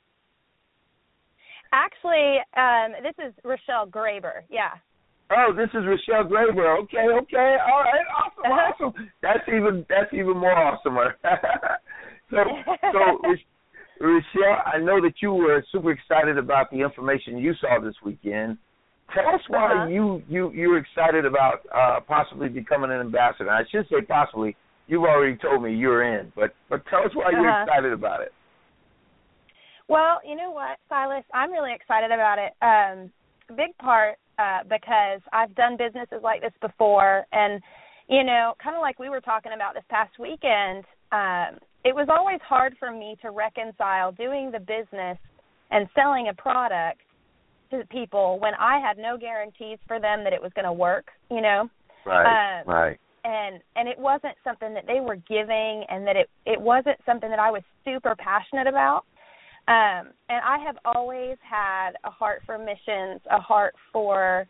Actually, this is Rochelle Graber. Yeah. Oh, this is Rochelle Graber. Okay. All right, awesome. That's even more awesomer. So Rochelle, I know that you were super excited about the information you saw this weekend. Tell us why you're excited about possibly becoming an ambassador. I should say possibly. You've already told me you're in, but tell us why you're excited about it. Well, you know what, Silas? I'm really excited about it. A big part because I've done businesses like this before, and, you know, kind of like we were talking about this past weekend, it was always hard for me to reconcile doing the business and selling a product to people when I had no guarantees for them that it was going to work, you know? Right. And it wasn't something that they were giving, and that it wasn't something that I was super passionate about. And I have always had a heart for missions, a heart for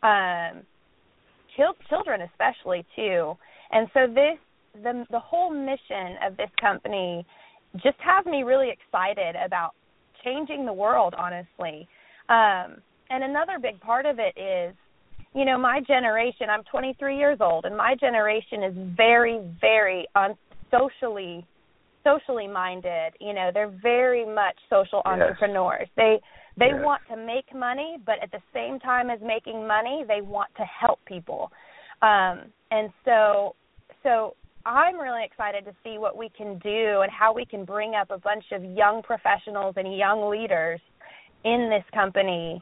children especially too. And so the whole mission of this company just has me really excited about changing the world, honestly. And another big part of it is, you know, my generation, I'm 23 years old, and my generation is very, very socially minded. You know, they're very much social entrepreneurs. They want to make money, but at the same time as making money, they want to help people. And so I'm really excited to see what we can do and how we can bring up a bunch of young professionals and young leaders in this company,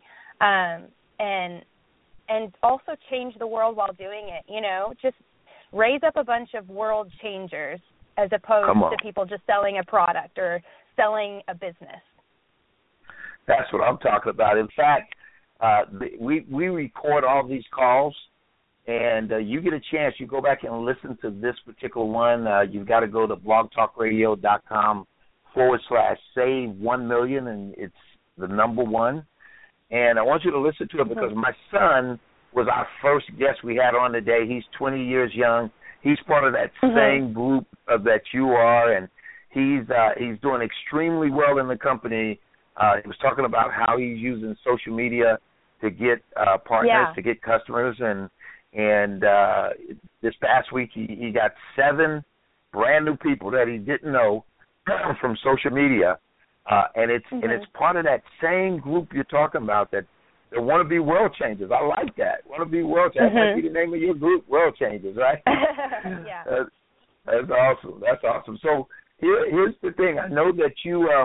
and also change the world while doing it. You know, just raise up a bunch of world changers as opposed to people just selling a product or selling a business. That's what I'm talking about. In fact, we record all these calls, and you get a chance. You go back and listen to this particular one. You've got to go to blogtalkradio.com/save1million, and it's the number one. And I want you to listen to it because my son was our first guest we had on today. He's 20 years young. He's part of that same group that you are, and he's doing extremely well in the company. He was talking about how he's using social media to get partners, to get customers, and this past week he got 7 brand new people that he didn't know from social media, and it's part of that same group you're talking about that want to be world changers. I like that. Want to be world changers. That might be the name of your group, World Changers, right? Yeah. That's awesome. That's awesome. So here's the thing. I know that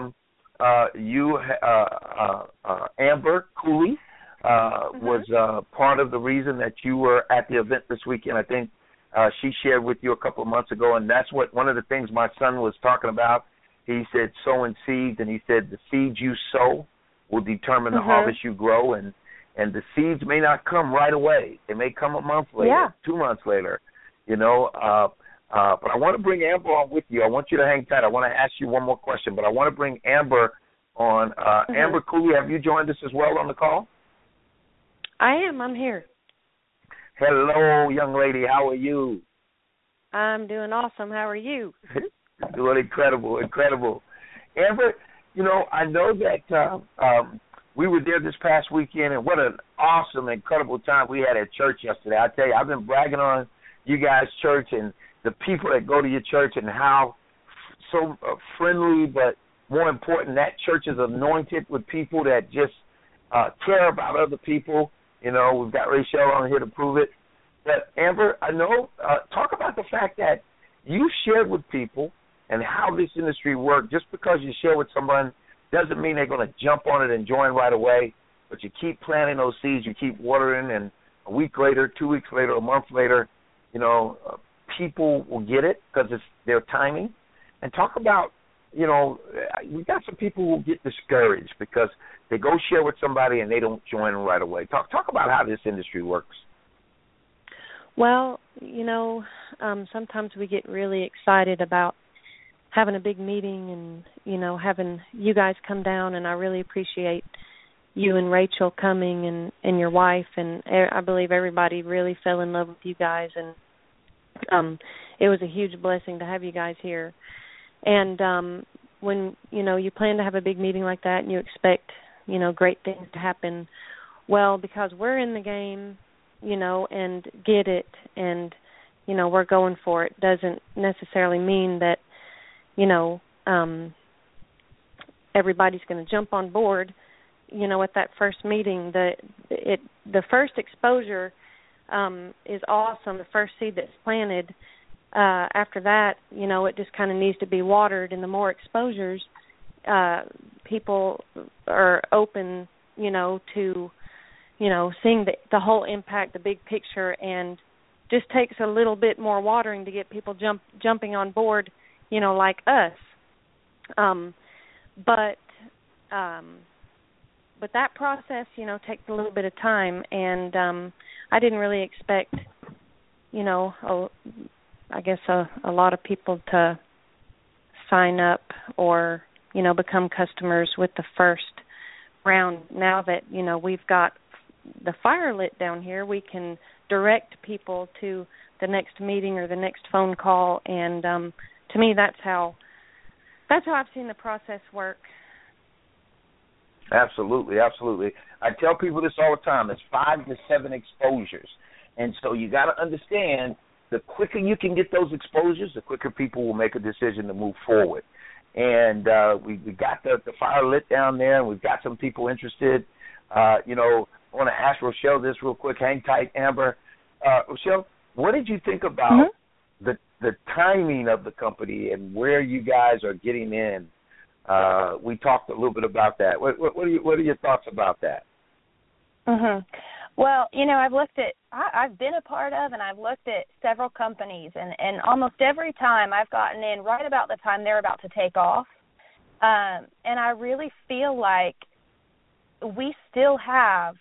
Amber Cooley was part of the reason that you were at the event this weekend. I think she shared with you a couple of months ago, and that's one of the things my son was talking about. He said sowing seeds, and he said the seeds you sow will determine the harvest you grow, and the seeds may not come right away. They may come a month later, 2 months later, you know. But I want to bring Amber on with you. I want you to hang tight. I want to ask you one more question, but I want to bring Amber on. Amber Cooley, have you joined us as well on the call? I am. I'm here. Hello, young lady. How are you? I'm doing awesome. How are you? Doing incredible. Amber, you know, I know that we were there this past weekend, and what an awesome, incredible time we had at church yesterday. I tell you, I've been bragging on you guys' church and the people that go to your church and how so friendly, but more important, that church is anointed with people that just care about other people. You know, we've got Rachel on here to prove it. But, Amber, I know, talk about the fact that you shared with people and how this industry works. Just because you share with someone doesn't mean they're going to jump on it and join right away, but you keep planting those seeds, you keep watering, and a week later, 2 weeks later, a month later, you know, people will get it because it's their timing. And talk about, you know, we got some people who get discouraged because they go share with somebody and they don't join right away. Talk about how this industry works. Well, you know, sometimes we get really excited about having a big meeting and, you know, having you guys come down, and I really appreciate you and Rachel coming and your wife, and I believe everybody really fell in love with you guys, and it was a huge blessing to have you guys here. And when, you plan to have a big meeting like that and you expect, great things to happen, well, because we're in the game, and get it, and, we're going for it, doesn't necessarily mean that, everybody's going to jump on board, at that first meeting. The first exposure is awesome, the first seed that's planted. After that, it just kind of needs to be watered, and the more exposures, people are open, to, seeing the whole impact, the big picture, and just takes a little bit more watering to get people jumping on board, like us. But that process, takes a little bit of time, and I didn't really expect, I guess a lot of people to sign up or, become customers with the first round. Now that, we've got the fire lit down here, we can direct people to the next meeting or the next phone call, and to me that's how I've seen the process work. Absolutely. I tell people this all the time. It's 5 to 7 exposures. And so you got to understand, the quicker you can get those exposures, the quicker people will make a decision to move forward. And we got the fire lit down there, and we've got some people interested. I want to ask Rochelle this real quick. Hang tight, Amber. Rochelle, what did you think about the timing of the company and where you guys are getting in? We talked a little bit about that. What are your thoughts about that? Well, I've been a part of, and I've looked at several companies, and almost every time I've gotten in right about the time they're about to take off. And I really feel like we still have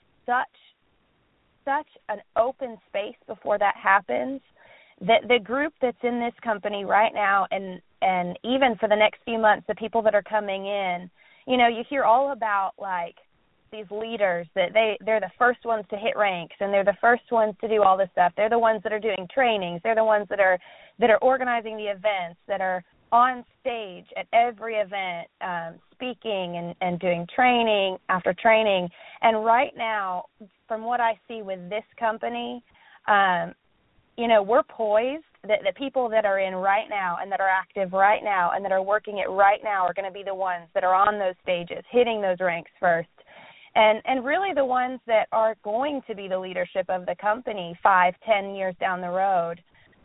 such an open space before that happens, that the group that's in this company right now, and even for the next few months, the people that are coming in, you hear all about, like, these leaders that they're the first ones to hit ranks, and they're the first ones to do all this stuff. They're the ones that are doing trainings. They're the ones that are organizing the events, that are on stage at every event, speaking and doing training after training. And right now, from what I see with this company, we're poised that the people that are in right now and that are active right now and that are working it right now are going to be the ones that are on those stages, hitting those ranks first. And really the ones that are going to be the leadership of the company 5-10 years down the road,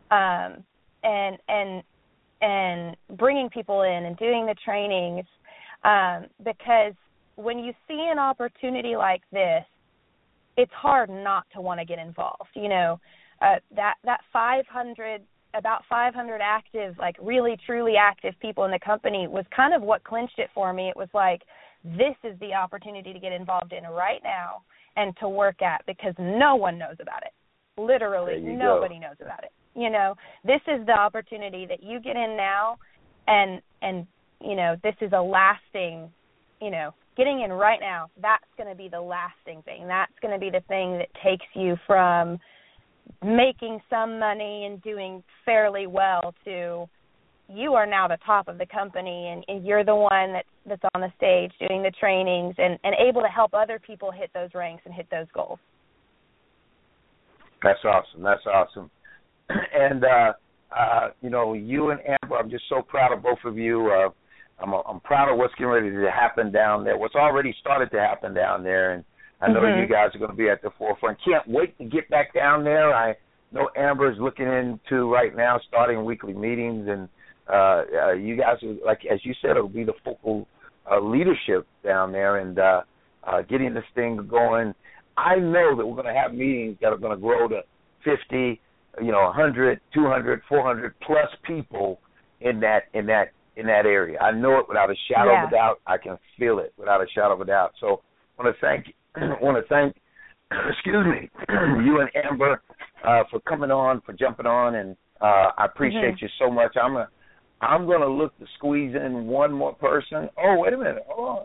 and bringing people in and doing the trainings, because when you see an opportunity like this, it's hard not to want to get involved. That 500, about 500 active, like really truly active people in the company was kind of what clinched it for me. It was like, this is the opportunity to get involved in right now and to work at, because no one knows about it. Literally, nobody knows about it. This is the opportunity that you get in now, and this is a lasting, getting in right now, that's going to be the lasting thing. That's going to be the thing that takes you from making some money and doing fairly well to you are now the top of the company, and you're the one that's on the stage doing the trainings and able to help other people hit those ranks and hit those goals. That's awesome. And, you and Amber, I'm just so proud of both of you. I'm proud of what's getting ready to happen down there, what's already started to happen down there, and I know you guys are going to be at the forefront. Can't wait to get back down there. I know Amber is looking into right now starting weekly meetings, and you guys, like as you said, it'll be the focal leadership down there and getting this thing going. I know that we're going to have meetings that are going to grow to 50, 100, 200, 400 plus people in that area. I know it without a shadow of a doubt. I can feel it without a shadow of a doubt. So I want to thank you and Amber for coming on, for jumping on, and I appreciate you so much. I'm going to look to squeeze in one more person. Oh, wait a minute. Hold on.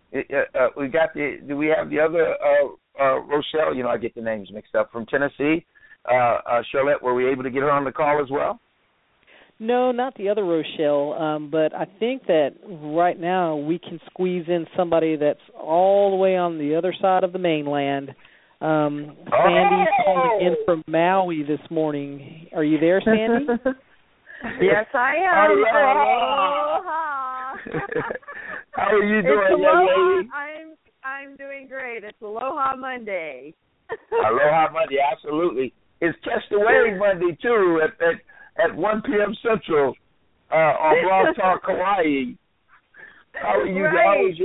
We got the. Do we have the other Rochelle? You know, I get the names mixed up. From Tennessee, Charlotte. Were we able to get her on the call as well? No, not the other Rochelle, but I think that right now we can squeeze in somebody that's all the way on the other side of the mainland. Sandy's calling in from Maui this morning. Are you there, Sandy? Yes, I am. Aloha. How are you doing, young lady? I'm doing great. It's Aloha Monday. Aloha Monday, absolutely. It's Catch the Wave Monday, too, at 1 p.m. Central on Blog Talk Hawaii. How are you? Right.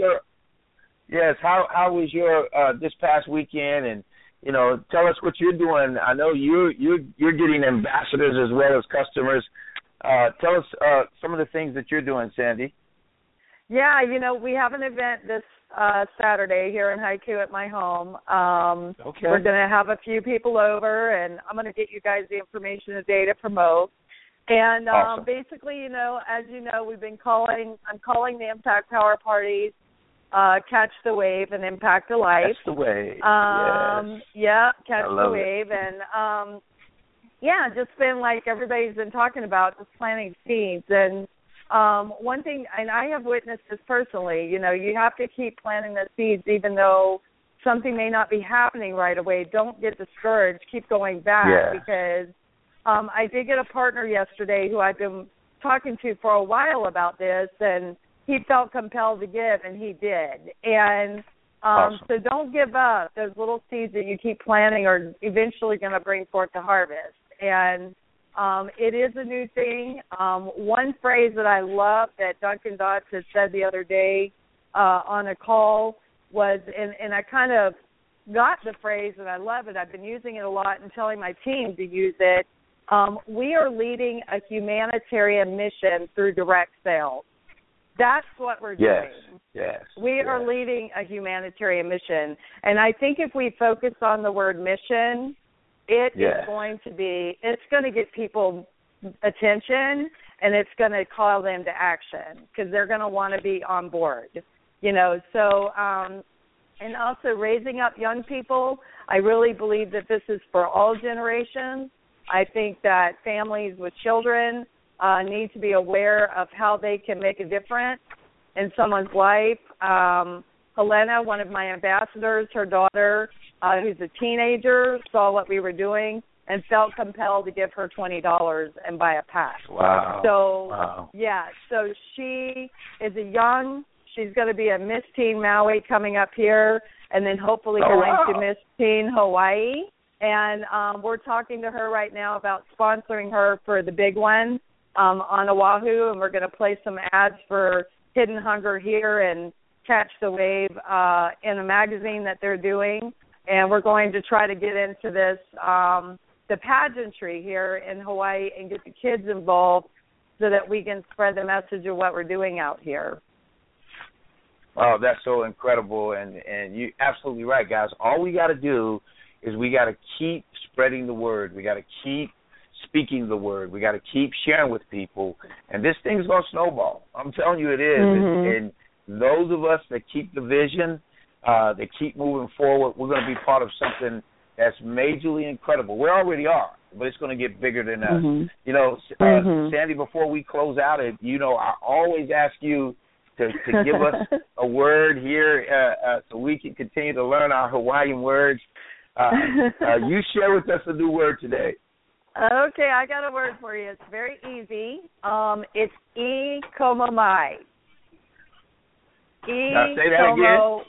How was your this past weekend? And you know, tell us what you're doing. I know you're getting ambassadors as well as customers. Tell us some of the things that you're doing, Sandy. Yeah, you know, we have an event this Saturday here in Haiku at my home. Okay. We're going to have a few people over, and I'm going to get you guys the information today to promote. And awesome. Basically, you know, as you know, I'm calling the Impact Power Parties Catch the Wave and Impact a Life. Catch the Wave. Yes. Yeah, Catch the Wave. It. And, just been like everybody's been talking about, just planting seeds. And one thing, and I have witnessed this personally, you know, you have to keep planting the seeds even though something may not be happening right away. Don't get discouraged. Keep going back because I did get a partner yesterday who I've been talking to for a while about this, and he felt compelled to give, and he did. And awesome. So don't give up. Those little seeds that you keep planting are eventually going to bring forth the harvest. And it is a new thing. One phrase that I love that Duncan Dodds had said the other day on a call was, and I kind of got the phrase and I love it. I've been using it a lot and telling my team to use it. We are leading a humanitarian mission through direct sales. That's what we're doing. Yes. We are leading a humanitarian mission. And I think if we focus on the word mission, it's going to get people attention, and it's going to call them to action because they're going to want to be on board, you know. So, and also raising up young people, I really believe that this is for all generations. I think that families with children need to be aware of how they can make a difference in someone's life. Helena, one of my ambassadors, her daughter, who's a teenager, saw what we were doing and felt compelled to give her $20 and buy a pack. Wow. So, so she is she's going to be a Miss Teen Maui coming up here and then hopefully going to Miss Teen Hawaii. And we're talking to her right now about sponsoring her for the big one on Oahu, and we're going to play some ads for Hidden Hunger here and Catch the Wave in a magazine that they're doing. And we're going to try to get into this, the pageantry here in Hawaii and get the kids involved so that we can spread the message of what we're doing out here. Oh, that's so incredible. And you're absolutely right, guys. All we got to do is we got to keep spreading the word. We got to keep speaking the word. We got to keep sharing with people. And this thing's going to snowball. I'm telling you it is. Mm-hmm. And those of us that keep the vision, that keep moving forward, we're going to be part of something that's majorly incredible. We already are, but it's going to get bigger than us. Mm-hmm. You know, Sandy, before we close out, you know, I always ask you to give us a word here so we can continue to learn our Hawaiian words. You share with us a new word today. Okay, I got a word for you. It's very easy. It's e-komo-mai. Now say that again.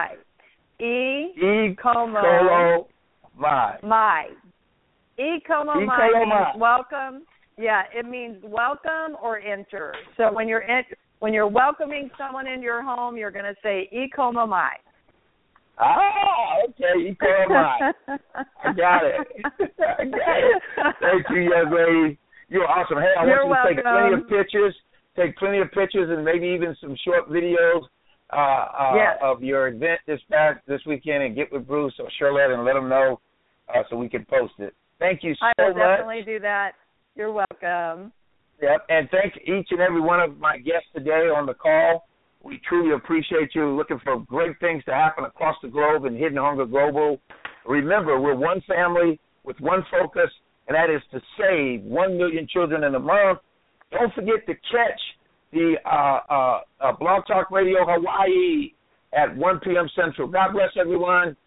E-komo-mai. E-komo-mai means welcome. Yeah, it means welcome or enter. So when you're welcoming someone in your home, you're going to say e-komo-mai. Ah, okay, e-komo-mai. I got it. Thank you, young lady. You're awesome. Hey, I want you to take plenty of pictures and maybe even some short videos of your event this weekend, and get with Bruce or Charlotte and let them know so we can post it. Thank you so much. I will definitely do that. You're welcome. Yep, and thank each and every one of my guests today on the call. We truly appreciate you. Looking for great things to happen across the globe in Hidden Hunger Global. Remember, we're one family with one focus, and that is to save 1 million children in a month. Don't forget to catch the Blog Talk Radio Hawaii at 1 p.m. Central. God bless everyone.